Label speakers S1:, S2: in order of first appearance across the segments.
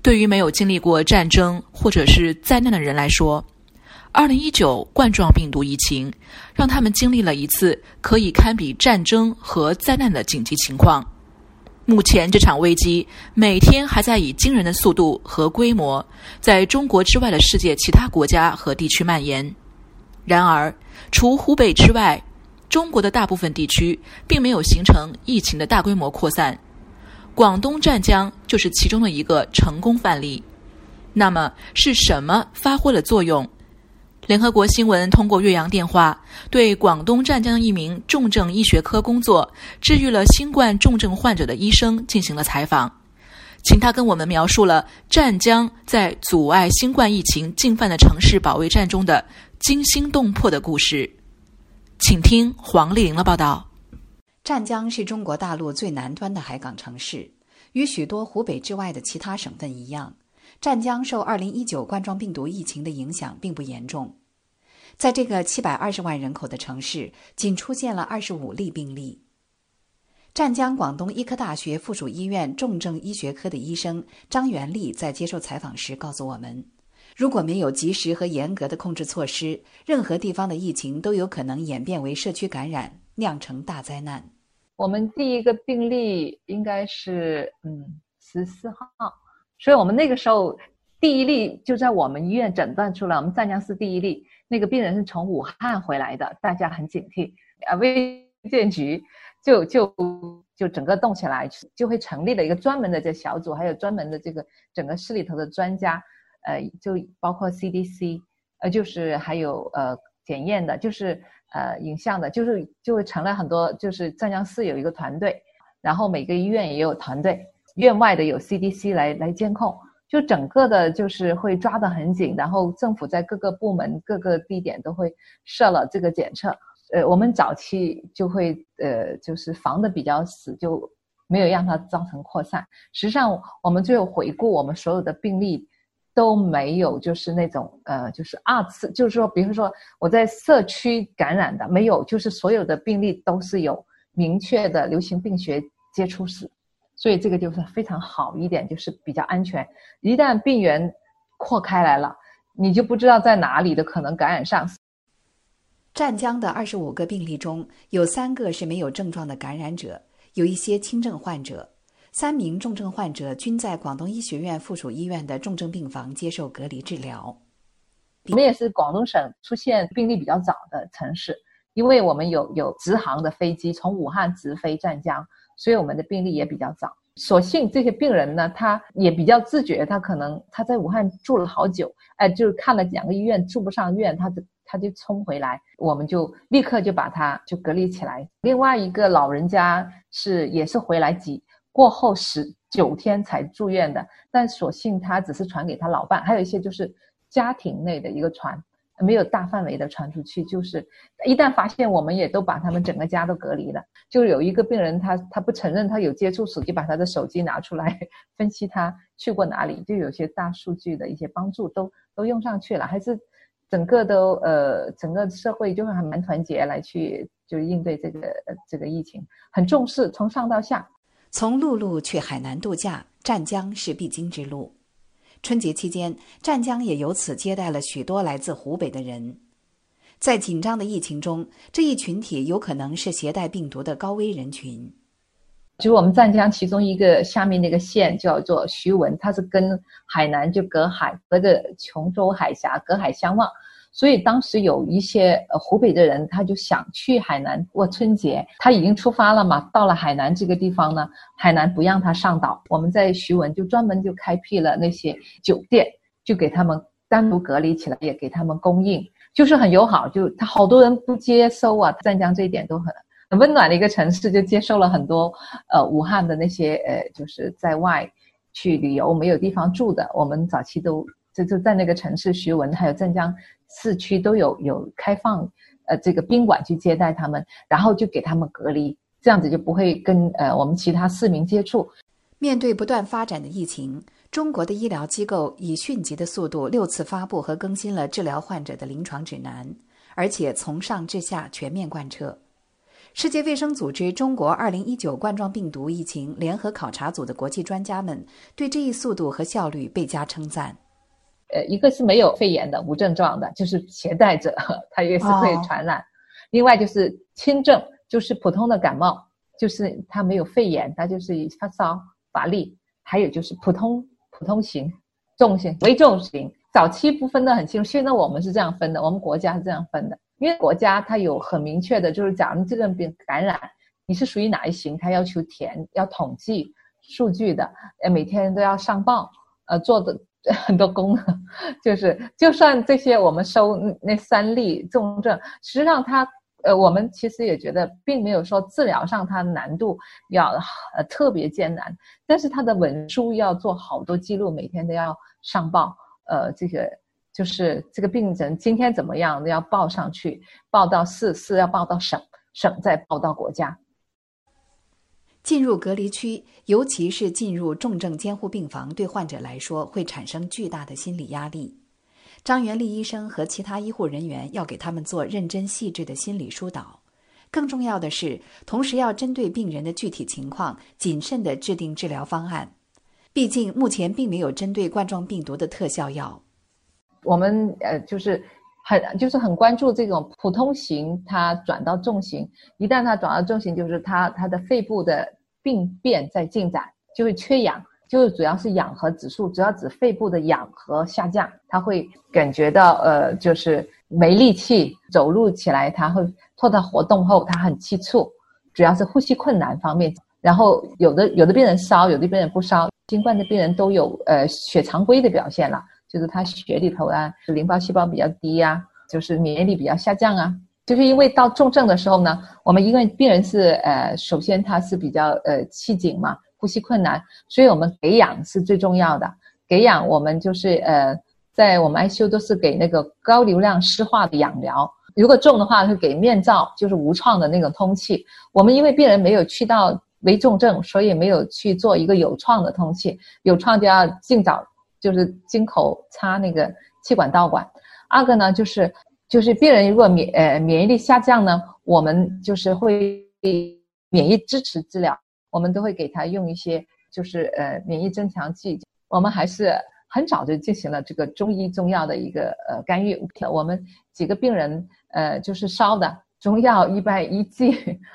S1: 对于没有经历过战争或者是灾难的人来说，2019冠状病毒疫情让他们经历了一次可以堪比战争和灾难的紧急情况。目前这场危机每天还在以惊人的速度和规模在中国之外的世界其他国家和地区蔓延。然而，除湖北之外，中国的大部分地区并没有形成疫情的大规模扩散。广东湛江就是其中的一个成功范例。那么是什么发挥了作用？联合国新闻通过越洋电话对广东湛江一名重症医学科工作、治愈了新冠重症患者的医生进行了采访，请他跟我们描述了湛江在阻碍新冠疫情进犯的城市保卫战中的惊心动魄的故事。请听黄丽玲的报道。
S2: 湛江是中国大陆最南端的海港城市，与许多湖北之外的其他省份一样，湛江受2019冠状病毒疫情的影响并不严重。在这个720万人口的城市，仅出现了25例病例。湛江广东医科大学附属医院重症医学科的医生张元丽在接受采访时告诉我们，如果没有及时和严格的控制措施，任何地方的疫情都有可能演变为社区感染，酿成大灾难。
S3: 我们第一个病例应该是14号，所以我们那个时候第一例就在我们医院诊断出来，我们湛江市第一例，那个病人是从武汉回来的，大家很警惕。卫健局就整个动起来，就会成立了一个专门的这小组，还有专门的这个整个市里头的专家，就包括 CDC， 就是还有检验的，就是影像的，就会成了很多，就是湛江市有一个团队，然后每个医院也有团队，院外的有 CDC 来监控，就整个的就是会抓得很紧，然后政府在各个部门各个地点都会设了这个检测。我们早期就会就是防得比较死，就没有让它造成扩散。实际上我们最后回顾我们所有的病例都没有就是那种就是二次，就是说比如说我在社区感染的没有，就是所有的病例都是有明确的流行病学接触史，所以这个就是非常好一点，就是比较安全。一旦病源扩开来了，你就不知道在哪里的可能感染上。
S2: 湛江的25个病例中，有3个是没有症状的感染者，有一些轻症患者。3名重症患者均在广东医学院附属医院的重症病房接受隔离治疗。
S3: 我们也是广东省出现病例比较早的城市，因为我们有直航的飞机从武汉直飞湛江，所以我们的病例也比较早。所幸这些病人呢，他也比较自觉，他可能他在武汉住了好久，就是看了2个医院住不上院，他就冲回来，我们就立刻就把他就隔离起来。另外一个老人家也是回来过后19天才住院的，但所幸他只是传给他老伴，还有一些就是家庭内的一个传，没有大范围的传出去，就是一旦发现我们也都把他们整个家都隔离了。就有一个病人他不承认他有接触史，就把他的手机拿出来分析他去过哪里，就有些大数据的一些帮助都用上去了，还是整个社会就还蛮团结来去就应对这个疫情，很重视从上到下。
S2: 从陆路去海南度假，湛江是必经之路。春节期间，湛江也由此接待了许多来自湖北的人。在紧张的疫情中，这一群体有可能是携带病毒的高危人群。
S3: 就是我们湛江其中一个下面那个县叫做徐闻，它是跟海南就隔着琼州海峡隔海相望，所以当时有一些湖北的人他就想去海南过春节，他已经出发了嘛，到了海南这个地方呢，海南不让他上岛，我们在徐闻就专门就开辟了那些酒店，就给他们单独隔离起来，也给他们供应，就是很友好，就他好多人不接收啊，湛江这一点都很温暖的一个城市，就接受了很多武汉的那些就是在外去旅游没有地方住的，我们早期就在那个城市徐闻还有湛江市区都有开放这个宾馆去接待他们，然后就给他们隔离，这样子就不会跟我们其他市民接触。
S2: 面对不断发展的疫情，中国的医疗机构以迅疾的速度6次发布和更新了治疗患者的临床指南，而且从上至下全面贯彻。 世界卫生组织中国2019冠状病毒疫情联合考察组的国际专家们对这一速度和效率倍加称赞。
S3: 一个是没有肺炎的无症状的，就是携带者，它也是会传染。另外就是轻症，就是普通的感冒，就是它没有肺炎，它就是发烧、乏力。还有就是普通型、重型、危重型。早期不分得很清楚，现在我们是这样分的，我们国家是这样分的。因为国家它有很明确的，就是假如这个病感染，你是属于哪一型，它要求填，要统计数据的，每天都要上报，做的很多功能，就算这些我们收那3例重症，实际上它我们其实也觉得并没有说治疗上它难度要特别艰难，但是它的文书要做好多记录，每天都要上报，这个就是这个病人今天怎么样要报上去，报到市要报到省再报到国家。
S2: 进入隔离区，尤其是进入重症监护病房，对患者来说会产生巨大的心理压力。张元丽医生和其他医护人员要给他们做认真细致的心理疏导，更重要的是，同时要针对病人的具体情况，谨慎地制定治疗方案。毕竟目前并没有针对冠状病毒的特效药。
S3: 我们就是很关注这种普通型，它转到重型，一旦它转到重型，就是它的肺部的病变在进展，就会缺氧，就是主要是氧合指数，主要指肺部的氧合下降，它会感觉到就是没力气，走路起来它会或者活动后它很急促，主要是呼吸困难方面。然后有的病人烧，有的病人不烧，新冠的病人都有血常规的表现了，就是他血里头啊淋巴细胞比较低啊，就是免疫力比较下降啊。就是因为到重症的时候呢，我们因为病人是首先他是比较气紧嘛，呼吸困难，所以我们给氧是最重要的。给氧我们就是在我们 ICU 都是给那个高流量湿化的氧疗，如果重的话会给面罩，就是无创的那种通气。我们因为病人没有去到危重症，所以没有去做一个有创的通气，有创就要尽早就是经口插那个气管导管。二个呢就是病人如果免疫力下降呢，我们就是会免疫支持治疗，我们都会给他用一些就是免疫增强剂。我们还是很早就进行了这个中医中药的一个干预。我们几个病人就是烧的中药一般一剂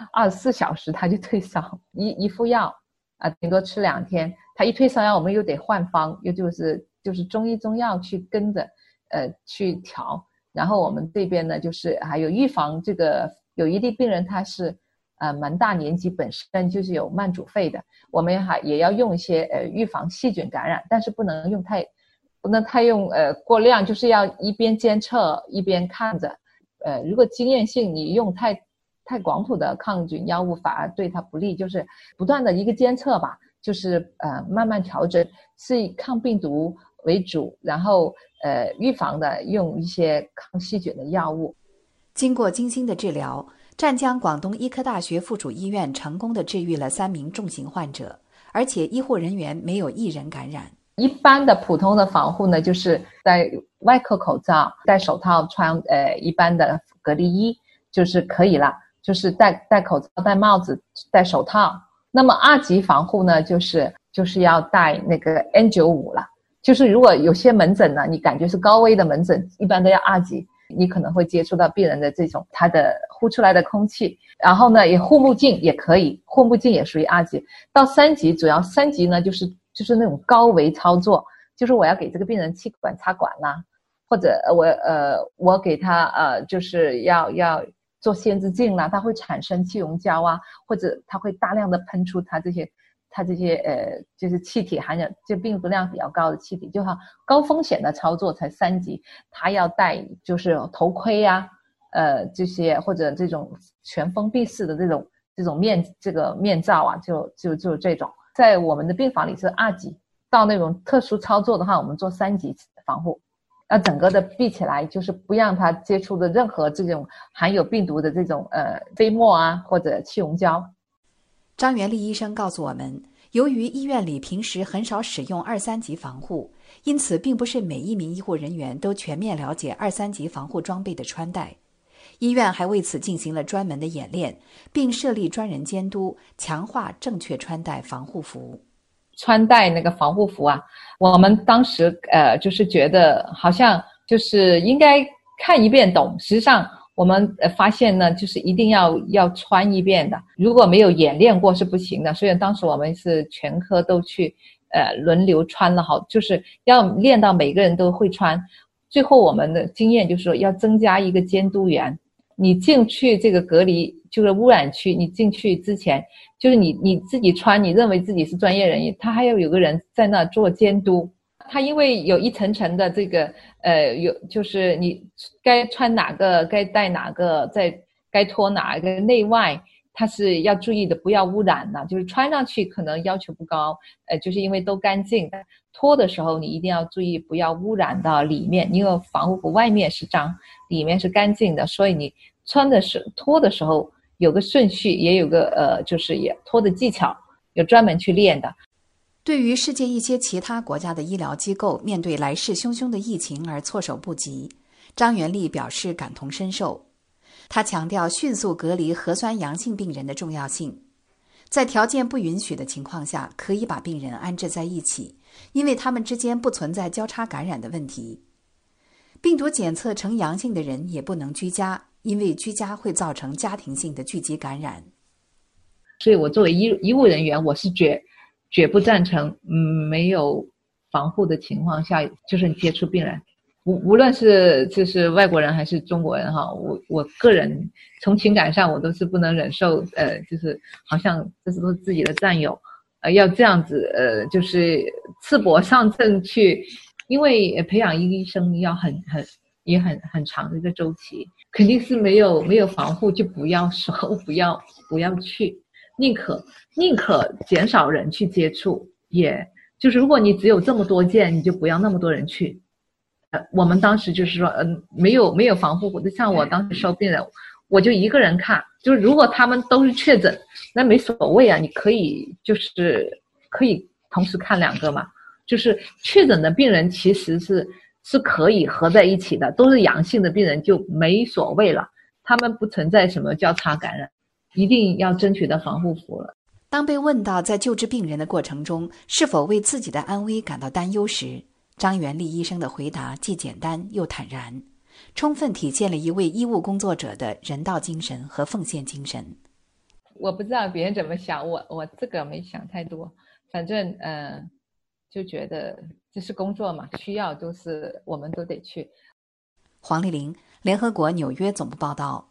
S3: 24小时他就退烧，一副药顶多吃2天，他一退烧药我们又得换方，又就是中医中药去跟着去调。然后我们这边呢就是还有预防，这个有一例病人他是蛮大年纪，本身就是有慢阻肺的，我们也要用一些预防细菌感染，但是不能太用过量，就是要一边监测一边看着。如果经验性你用太广谱的抗菌药物反而对它不利，就是不断的一个监测吧，就是慢慢调整，是以抗病毒为主，然后预防的用一些抗细菌的药物。
S2: 经过精心的治疗，湛江广东医科大学附属医院成功的治愈了3名重型患者，而且医护人员没有1人感染。
S3: 一般的普通的防护呢，就是戴外科口罩、戴手套、穿一般的隔离衣就是可以了，就是戴口罩、戴帽子、戴手套。那么2级防护呢，就是要戴那个 N95 了。就是如果有些门诊呢，你感觉是高危的门诊，一般都要2级，你可能会接触到病人的这种他的呼出来的空气。然后呢，也护目镜也可以，护目镜也属于2级。到3级，主要3级呢就是那种高危操作，就是我要给这个病人气管插管啦，或者我给他就是要做限制镜啦，它会产生气溶胶啊，或者它会大量的喷出它这些就是气体含量，就病毒量比较高的气体，就高风险的操作才3级，他要戴就是头盔啊，这些或者这种全封闭式的这种面罩啊，就这种。在我们的病房里是2级，到那种特殊操作的话，我们做3级防护，那整个的闭起来，就是不让它接触的任何这种含有病毒的这种飞沫啊或者气溶胶。
S2: 张元丽医生告诉我们，由于医院里平时很少使用2、3级防护，因此并不是每一名医护人员都全面了解2、3级防护装备的穿戴。 医院还为此进行了专门的演练，并设立专人监督，强化正确穿戴防护服。
S3: 穿戴那个防护服啊，我们当时就是觉得好像就是应该看一遍懂，实际上我们发现呢，就是一定要穿一遍的，如果没有演练过是不行的。所以当时我们是全科都去轮流穿了好，就是要练到每个人都会穿。最后我们的经验就是说要增加一个监督员，你进去这个隔离就是污染区，你进去之前就是你自己穿，你认为自己是专业人员，他还要有个人在那做监督。他因为有一层层的这个有就是你该穿哪个，该戴哪个，该脱哪一个内外，他是要注意的，不要污染呢。就是穿上去可能要求不高，就是因为都干净的。脱的时候你一定要注意不要污染到里面，因为防护服外面是脏，里面是干净的，所以你脱的时候有个顺序，也有个就是也脱的技巧，有专门去练的。
S2: 对于世界一些其他国家的医疗机构面对来势汹汹的疫情而措手不及，张元丽表示感同身受。他强调迅速隔离核酸阳性病人的重要性，在条件不允许的情况下，可以把病人安置在一起，因为他们之间不存在交叉感染的问题。病毒检测呈阳性的人也不能居家，因为居家会造成家庭性的聚集感染。
S3: 所以我作为医务人员，我是绝不赞成没有防护的情况下就是你接触病人，无论是就是外国人还是中国人哈，我个人从情感上我都是不能忍受就是好像这是都是自己的战友要这样子就是赤膊上阵去，因为培养医生要很长的一个周期，肯定是没有防护就不要去，宁可减少人去接触，也就是如果你只有这么多件，你就不要那么多人去。我们当时就是说没有防护服，像我当时收病人我就一个人看，就是如果他们都是确诊那没所谓啊，你可以同时看2个嘛，就是确诊的病人其实是可以合在一起的，都是阳性的病人就没所谓了，他们不存在什么交叉感染，一定要争取到防护服了。
S2: 当被问到在救治病人的过程中是否为自己的安危感到担忧时，张元丽医生的回答既简单又坦然，充分体现了一位医务工作者的人道精神和奉献精神。
S3: 我不知道别人怎么想，我这个没想太多，反正就觉得这是工作嘛，需要我们都得去。
S2: 黄丽玲，联合国纽约总部报道。